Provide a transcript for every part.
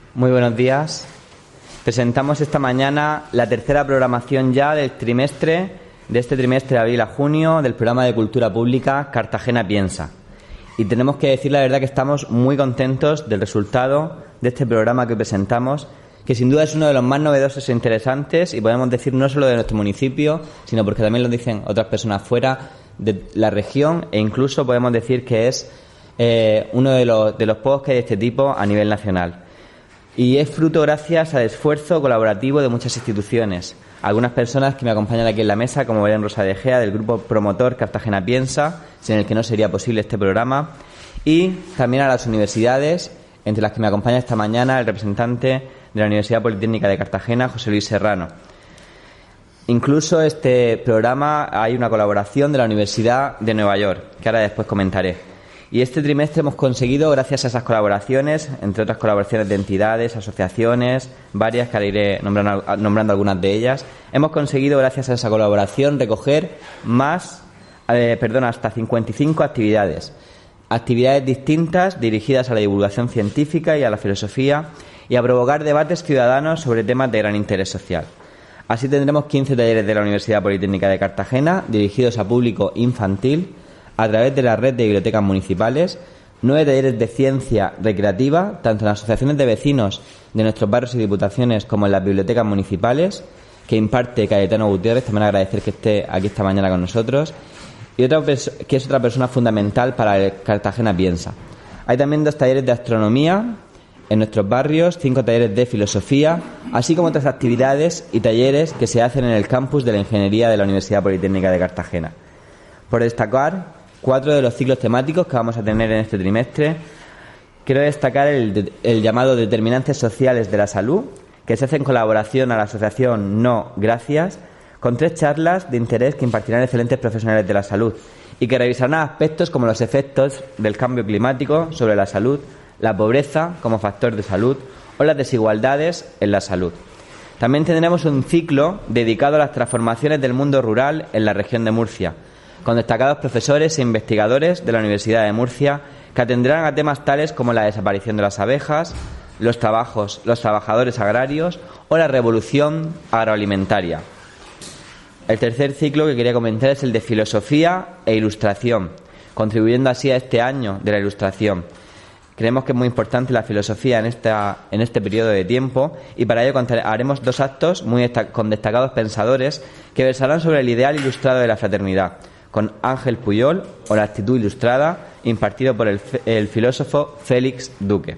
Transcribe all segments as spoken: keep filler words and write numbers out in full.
Muy buenos días. Presentamos esta mañana la tercera programación ya del trimestre, de este trimestre de abril a junio, del programa de Cultura Pública Cartagena Piensa. Y tenemos que decir la verdad que estamos muy contentos del resultado de este programa que presentamos, que sin duda es uno de los más novedosos e interesantes, y podemos decir no solo de nuestro municipio, sino porque también lo dicen otras personas fuera de la región, e incluso podemos decir que es eh, uno de los, de los pocos que hay de este tipo a nivel nacional. Y es fruto gracias al esfuerzo colaborativo de muchas instituciones. Algunas personas que me acompañan aquí en la mesa, como Belén Rosa de Gea, del grupo promotor Cartagena Piensa, sin el que no sería posible este programa, y también a las universidades, entre las que me acompaña esta mañana el representante de la Universidad Politécnica de Cartagena, José Luis Serrano. Incluso este programa hay una colaboración de la Universidad de Nueva York, que ahora después comentaré. Y este trimestre hemos conseguido, gracias a esas colaboraciones, entre otras colaboraciones de entidades, asociaciones, varias, que ahora iré nombrando, nombrando algunas de ellas, hemos conseguido, gracias a esa colaboración, recoger más, eh, perdón, hasta cincuenta y cinco actividades. Actividades distintas dirigidas a la divulgación científica y a la filosofía y a provocar debates ciudadanos sobre temas de gran interés social. Así tendremos quince talleres de la Universidad Politécnica de Cartagena dirigidos a público infantil a través de la red de bibliotecas municipales, nueve talleres de ciencia recreativa, tanto en las asociaciones de vecinos de nuestros barrios y diputaciones como en las bibliotecas municipales, que imparte Cayetano Gutiérrez, también agradecer que esté aquí esta mañana con nosotros, y otra que es otra persona fundamental para el Cartagena Piensa. Hay también dos talleres de astronomía en nuestros barrios, cinco talleres de filosofía, así como otras actividades y talleres que se hacen en el campus de la Ingeniería de la Universidad Politécnica de Cartagena. Por destacar cuatro de los ciclos temáticos que vamos a tener en este trimestre, quiero destacar el, el llamado Determinantes Sociales de la Salud, que se hace en colaboración a la asociación No Gracias, con tres charlas de interés que impartirán excelentes profesionales de la salud y que revisarán aspectos como los efectos del cambio climático sobre la salud, la pobreza como factor de salud o las desigualdades en la salud. También tendremos un ciclo dedicado a las transformaciones del mundo rural en la región de Murcia, con destacados profesores e investigadores de la Universidad de Murcia que atenderán a temas tales como la desaparición de las abejas, los trabajos, los trabajadores agrarios o la revolución agroalimentaria. El tercer ciclo que quería comentar es el de filosofía e ilustración, contribuyendo así a este año de la ilustración. Creemos que es muy importante la filosofía en, esta, en este periodo de tiempo, y para ello haremos dos actos muy destac- con destacados pensadores que versarán sobre el ideal ilustrado de la fraternidad, con Ángel Puyol o la actitud ilustrada, impartido por el, el filósofo Félix Duque.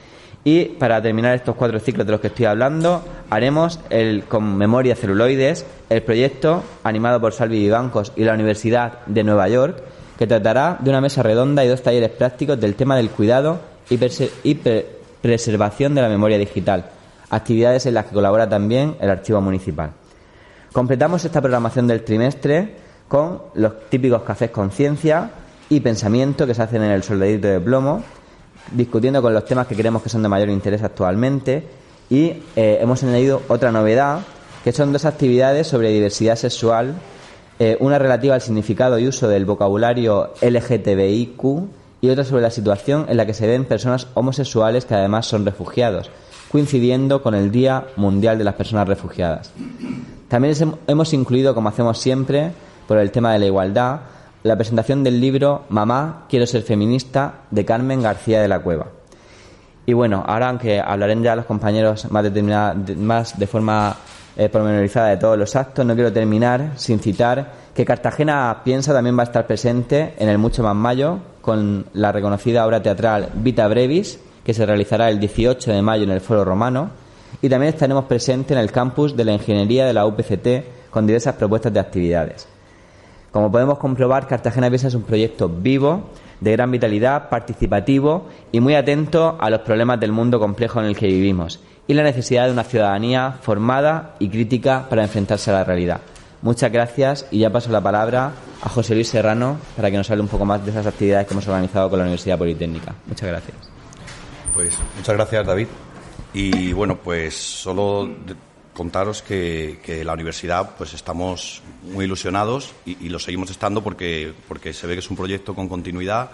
Y para terminar estos cuatro ciclos de los que estoy hablando, haremos el, con Memoria Celuloides, el proyecto animado por Salvi Vivancos y la Universidad de Nueva York, que tratará de una mesa redonda y dos talleres prácticos del tema del cuidado y, perse- y pre- preservación de la memoria digital, actividades en las que colabora también el Archivo Municipal. Completamos esta programación del trimestre con los típicos cafés con ciencia y pensamiento que se hacen en el Soldadito de Plomo, discutiendo con los temas que creemos que son de mayor interés actualmente, y eh, hemos añadido otra novedad, que son dos actividades sobre diversidad sexual, eh, una relativa al significado y uso del vocabulario L G T B I Q y otra sobre la situación en la que se ven personas homosexuales que además son refugiados, coincidiendo con el Día Mundial de las Personas Refugiadas. También hemos incluido, como hacemos siempre, por el tema de la igualdad, la presentación del libro Mamá, quiero ser feminista, de Carmen García de la Cueva. Y bueno, ahora, aunque hablarán ya los compañeros más, determinada, más de forma eh, pormenorizada de todos los actos, no quiero terminar sin citar que Cartagena Piensa también va a estar presente en el Mucho Más Mayo con la reconocida obra teatral Vita Brevis, que se realizará el dieciocho de mayo en el Foro Romano, y también estaremos presentes en el campus de la Ingeniería de la U P C T con diversas propuestas de actividades. Como podemos comprobar, Cartagena Piensa es un proyecto vivo, de gran vitalidad, participativo y muy atento a los problemas del mundo complejo en el que vivimos y la necesidad de una ciudadanía formada y crítica para enfrentarse a la realidad. Muchas gracias, y ya paso la palabra a José Luis Serrano para que nos hable un poco más de esas actividades que hemos organizado con la Universidad Politécnica. Muchas gracias. Pues muchas gracias, David. Y bueno, pues solo de contaros que, que la universidad, pues estamos muy ilusionados y, y lo seguimos estando porque, porque se ve que es un proyecto con continuidad,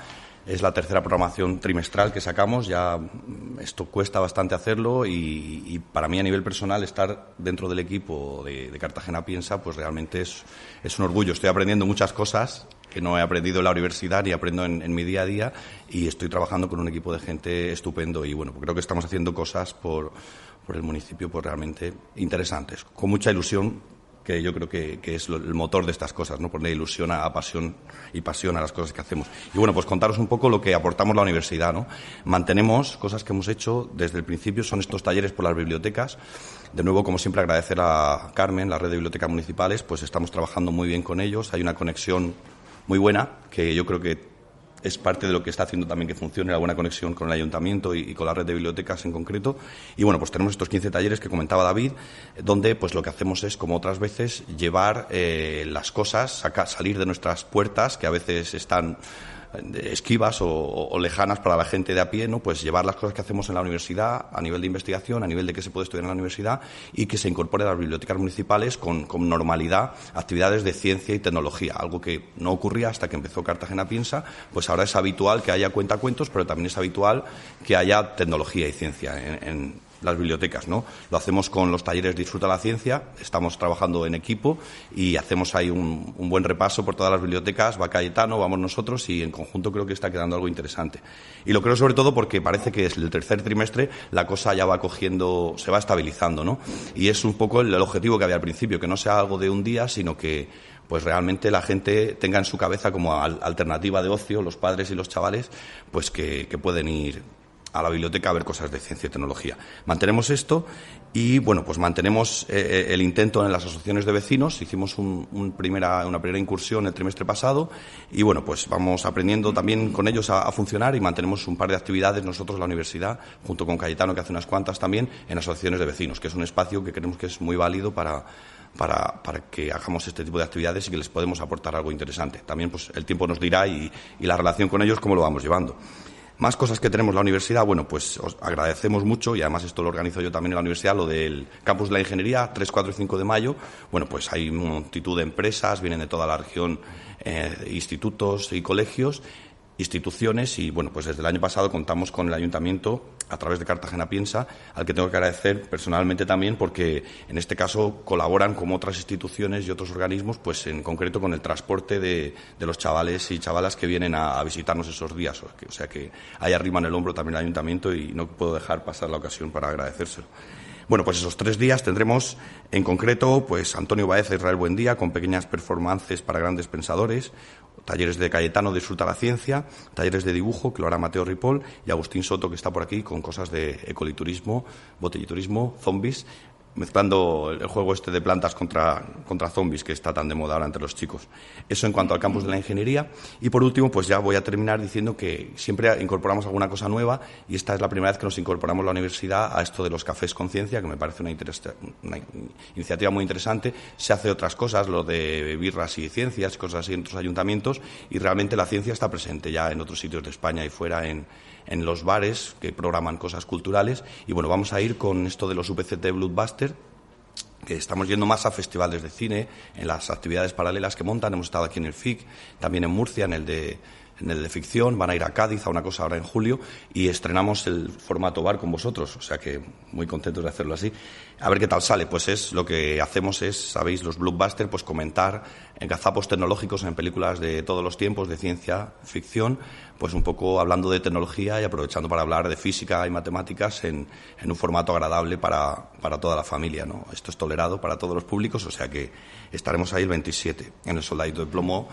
Es la tercera programación trimestral que sacamos, ya esto cuesta bastante hacerlo y, y para mí a nivel personal estar dentro del equipo de, de Cartagena Piensa pues realmente es, es un orgullo. Estoy aprendiendo muchas cosas que no he aprendido en la universidad ni aprendo en, en mi día a día y estoy trabajando con un equipo de gente estupendo y bueno, creo que estamos haciendo cosas por, por el municipio pues realmente interesantes, con mucha ilusión, que yo creo que, que es lo, el motor de estas cosas, ¿no? Poner ilusión a, a pasión y pasión a las cosas que hacemos. Y bueno, pues contaros un poco lo que aportamos la universidad, ¿no? Mantenemos cosas que hemos hecho desde el principio, son estos talleres por las bibliotecas. De nuevo, como siempre, agradecer a Carmen, la red de bibliotecas municipales, pues estamos trabajando muy bien con ellos. Hay una conexión muy buena, que yo creo que es parte de lo que está haciendo también que funcione la buena conexión con el ayuntamiento y, y con la red de bibliotecas en concreto. Y bueno, pues tenemos estos quince talleres que comentaba David, donde pues lo que hacemos es, como otras veces, llevar eh, las cosas, sacar, salir de nuestras puertas, que a veces están esquivas o, o lejanas para la gente de a pie, ¿no? Pues llevar las cosas que hacemos en la universidad a nivel de investigación, a nivel de qué se puede estudiar en la universidad y que se incorpore a las bibliotecas municipales con, con normalidad actividades de ciencia y tecnología, algo que no ocurría hasta que empezó Cartagena Piensa, pues ahora es habitual que haya cuentacuentos, pero también es habitual que haya tecnología y ciencia en, en las bibliotecas, ¿no? Lo hacemos con los talleres Disfruta la Ciencia, estamos trabajando en equipo y hacemos ahí un, un buen repaso por todas las bibliotecas, va Cayetano, vamos nosotros y en conjunto creo que está quedando algo interesante. Y lo creo sobre todo porque parece que es el tercer trimestre la cosa ya va cogiendo, se va estabilizando, ¿no? Y es un poco el, el objetivo que había al principio, que no sea algo de un día, sino que pues realmente la gente tenga en su cabeza como al, alternativa de ocio, los padres y los chavales, pues que, que pueden ir a la biblioteca a ver cosas de ciencia y tecnología. Mantenemos esto y, bueno, pues mantenemos eh, el intento en las asociaciones de vecinos. Hicimos un, un primera, una primera incursión el trimestre pasado y, bueno, pues vamos aprendiendo también con ellos a, a funcionar y mantenemos un par de actividades nosotros en la universidad, junto con Cayetano, que hace unas cuantas también, en asociaciones de vecinos, que es un espacio que creemos que es muy válido para, para, para que hagamos este tipo de actividades y que les podemos aportar algo interesante. También, pues, el tiempo nos dirá y, y la relación con ellos, cómo lo vamos llevando. Más cosas que tenemos en la universidad, bueno, pues os agradecemos mucho y además esto lo organizo yo también en la universidad, lo del campus de la ingeniería, tres, cuatro y cinco de mayo. Bueno, pues hay multitud de empresas, vienen de toda la región, eh, institutos y colegios, instituciones y, bueno, pues desde el año pasado contamos con el ayuntamiento a través de Cartagena Piensa, al que tengo que agradecer personalmente también porque en este caso colaboran como otras instituciones y otros organismos, pues en concreto con el transporte de, de los chavales y chavalas que vienen a, a visitarnos esos días. O, que, o sea que ahí arriba en el hombro también el ayuntamiento y no puedo dejar pasar la ocasión para agradecérselo. Bueno, pues esos tres días tendremos en concreto pues Antonio Baeza, Israel Buendía, con pequeñas performances para grandes pensadores, talleres de Cayetano, Disfruta la Ciencia, talleres de dibujo, que lo hará Mateo Ripoll, y Agustín Soto, que está por aquí, con cosas de ecoliturismo, botelliturismo, zombies, mezclando el juego este de plantas contra, contra zombies que está tan de moda ahora entre los chicos. Eso en cuanto al campus de la ingeniería. Y por último, pues ya voy a terminar diciendo que siempre incorporamos alguna cosa nueva y esta es la primera vez que nos incorporamos la universidad a esto de los cafés conciencia, que me parece una, una iniciativa muy interesante. Se hace otras cosas, lo de birras y ciencias, cosas así en otros ayuntamientos y realmente la ciencia está presente ya en otros sitios de España y fuera en en los bares que programan cosas culturales y bueno, vamos a ir con esto de los U P C T Blockbuster, que estamos yendo más a festivales de cine, en las actividades paralelas que montan, hemos estado aquí en el F I C, también en Murcia, en el de en el de ficción, van a ir a Cádiz a una cosa ahora en julio y estrenamos el formato bar con vosotros, o sea que muy contentos de hacerlo así. A ver qué tal sale, pues es lo que hacemos es, sabéis, los blockbusters, pues comentar en gazapos tecnológicos en películas de todos los tiempos, de ciencia ficción, pues un poco hablando de tecnología y aprovechando para hablar de física y matemáticas en, en un formato agradable para, para toda la familia, ¿no? Esto es tolerado para todos los públicos, o sea que estaremos ahí el veintisiete en el Soldadito de Plomo.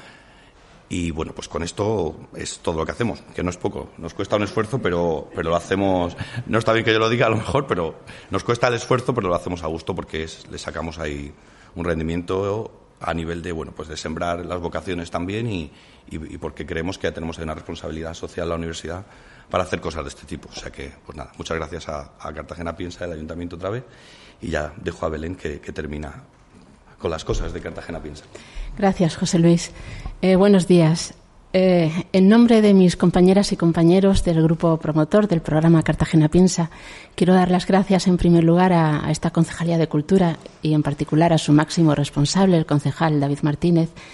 Y bueno, pues con esto es todo lo que hacemos, que no es poco. Nos cuesta un esfuerzo, pero, pero lo hacemos. No está bien que yo lo diga a lo mejor, pero nos cuesta el esfuerzo, pero lo hacemos a gusto porque es, le sacamos ahí un rendimiento a nivel de, bueno, pues de sembrar las vocaciones también y, y, y porque creemos que tenemos una responsabilidad social en la universidad para hacer cosas de este tipo. O sea que, pues nada, muchas gracias a, a Cartagena Piensa, el ayuntamiento otra vez, y ya dejo a Belén que, que termina con las cosas de Cartagena Piensa. Gracias, José Luis. Eh, buenos días. Eh, en nombre de mis compañeras y compañeros del grupo promotor del programa Cartagena Piensa, quiero dar las gracias en primer lugar a, a esta Concejalía de Cultura y en particular a su máximo responsable, el concejal David Martínez,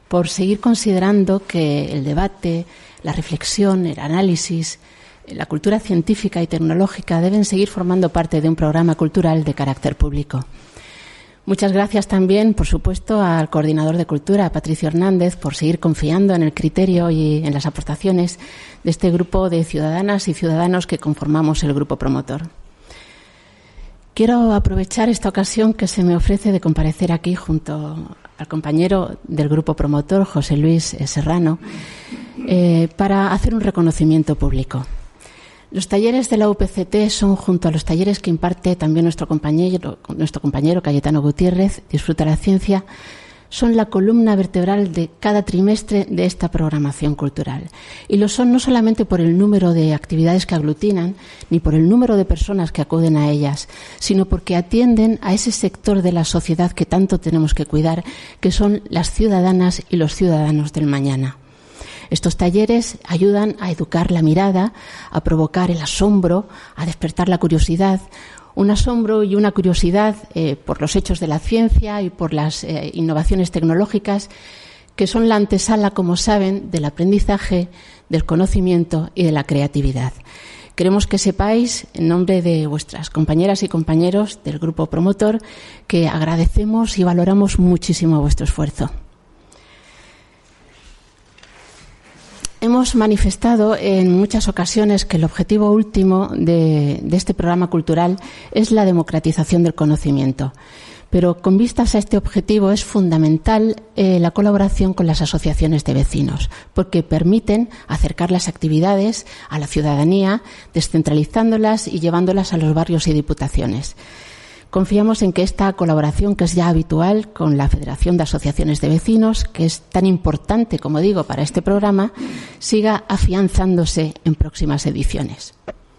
por seguir considerando que el debate, la reflexión, el análisis, la cultura científica y tecnológica deben seguir formando parte de un programa cultural de carácter público. Muchas gracias también, por supuesto, al coordinador de Cultura, Patricio Hernández, por seguir confiando en el criterio y en las aportaciones de este grupo de ciudadanas y ciudadanos que conformamos el grupo promotor. Quiero aprovechar esta ocasión que se me ofrece de comparecer aquí junto al compañero del grupo promotor, José Luis Serrano, eh, para hacer un reconocimiento público. Los talleres de la U P C T son, junto a los talleres que imparte también nuestro compañero, nuestro compañero Cayetano Gutiérrez, Disfruta la Ciencia, son la columna vertebral de cada trimestre de esta programación cultural. Y lo son no solamente por el número de actividades que aglutinan, ni por el número de personas que acuden a ellas, sino porque atienden a ese sector de la sociedad que tanto tenemos que cuidar, que son las ciudadanas y los ciudadanos del mañana. Estos talleres ayudan a educar la mirada, a provocar el asombro, a despertar la curiosidad, un asombro y una curiosidad eh, por los hechos de la ciencia y por las eh, innovaciones tecnológicas, que son la antesala, como saben, del aprendizaje, del conocimiento y de la creatividad. Queremos que sepáis, en nombre de vuestras compañeras y compañeros del grupo promotor, que agradecemos y valoramos muchísimo vuestro esfuerzo. Hemos manifestado en muchas ocasiones que el objetivo último de, de este programa cultural es la democratización del conocimiento. Pero con vistas a este objetivo es fundamental eh, la colaboración con las asociaciones de vecinos, porque permiten acercar las actividades a la ciudadanía, descentralizándolas y llevándolas a los barrios y diputaciones. Confiamos en que esta colaboración, que es ya habitual con la Federación de Asociaciones de Vecinos, que es tan importante, como digo, para este programa, siga afianzándose en próximas ediciones.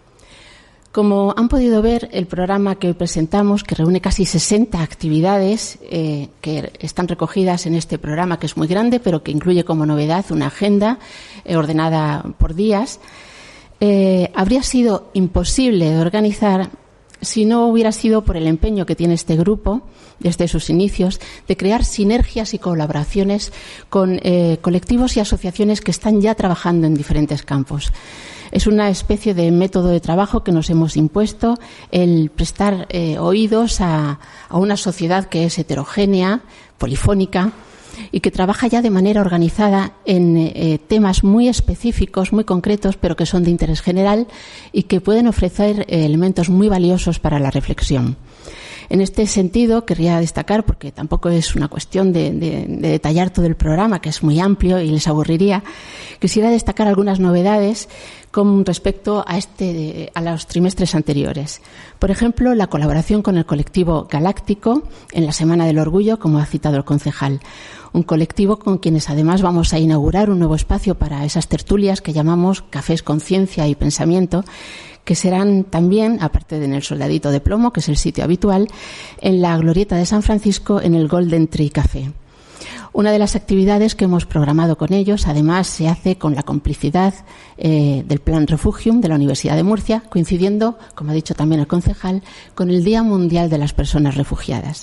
Como han podido ver, el programa que hoy presentamos, que reúne casi sesenta actividades eh, que están recogidas en este programa, que es muy grande, pero que incluye como novedad una agenda eh, ordenada por días, eh, habría sido imposible de organizar si no hubiera sido por el empeño que tiene este grupo, desde sus inicios, de crear sinergias y colaboraciones con eh, colectivos y asociaciones que están ya trabajando en diferentes campos. Es una especie de método de trabajo que nos hemos impuesto, el prestar eh, oídos a, a una sociedad que es heterogénea, polifónica, y que trabaja ya de manera organizada en eh, temas muy específicos, muy concretos, pero que son de interés general y que pueden ofrecer eh, elementos muy valiosos para la reflexión. En este sentido, querría destacar, porque tampoco es una cuestión de, de, de detallar todo el programa, que es muy amplio y les aburriría, quisiera destacar algunas novedades con respecto a, este, a los trimestres anteriores. Por ejemplo, la colaboración con el colectivo Galáctico en la Semana del Orgullo, como ha citado el concejal. Un colectivo con quienes además vamos a inaugurar un nuevo espacio para esas tertulias que llamamos Cafés Conciencia y Pensamiento, que serán también, aparte de en el Soldadito de Plomo, que es el sitio habitual, en la Glorieta de San Francisco, en el Golden Tree Café. Una de las actividades que hemos programado con ellos, además, se hace con la complicidad eh, del Plan Refugium de la Universidad de Murcia, coincidiendo, como ha dicho también el concejal, con el Día Mundial de las Personas Refugiadas.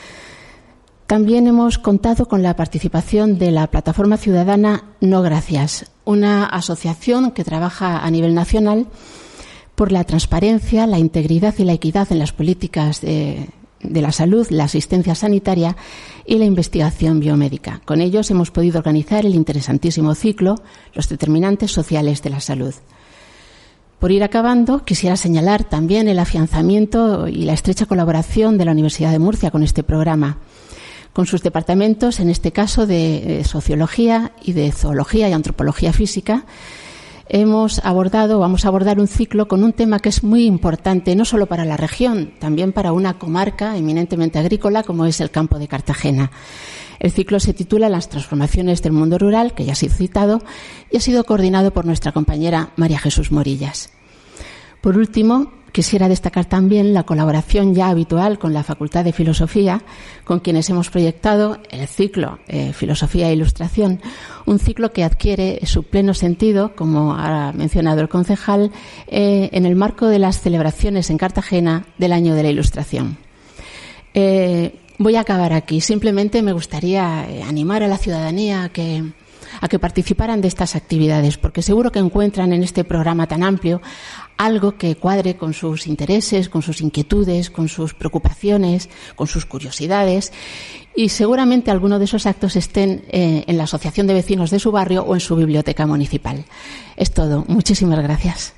También hemos contado con la participación de la Plataforma Ciudadana No Gracias, una asociación que trabaja a nivel nacional por la transparencia, la integridad y la equidad en las políticas de, de la salud, la asistencia sanitaria y la investigación biomédica. Con ellos hemos podido organizar el interesantísimo ciclo Los determinantes sociales de la salud. Por ir acabando, quisiera señalar también el afianzamiento y la estrecha colaboración de la Universidad de Murcia con este programa, con sus departamentos, en este caso de Sociología y de Zoología y Antropología Física. Hemos abordado, vamos a abordar un ciclo con un tema que es muy importante, no solo para la región, también para una comarca eminentemente agrícola como es el campo de Cartagena. El ciclo se titula Las transformaciones del mundo rural, que ya ha sido citado, y ha sido coordinado por nuestra compañera María Jesús Morillas. Por último, quisiera destacar también la colaboración ya habitual con la Facultad de Filosofía, con quienes hemos proyectado el ciclo eh, Filosofía e Ilustración, un ciclo que adquiere su pleno sentido, como ha mencionado el concejal, eh, en el marco de las celebraciones en Cartagena del Año de la Ilustración. Eh, Voy a acabar aquí. Simplemente me gustaría animar a la ciudadanía a que, a que participaran de estas actividades, porque seguro que encuentran en este programa tan amplio algo que cuadre con sus intereses, con sus inquietudes, con sus preocupaciones, con sus curiosidades, y seguramente alguno de esos actos estén eh, en la asociación de vecinos de su barrio o en su biblioteca municipal. Es todo. Muchísimas gracias.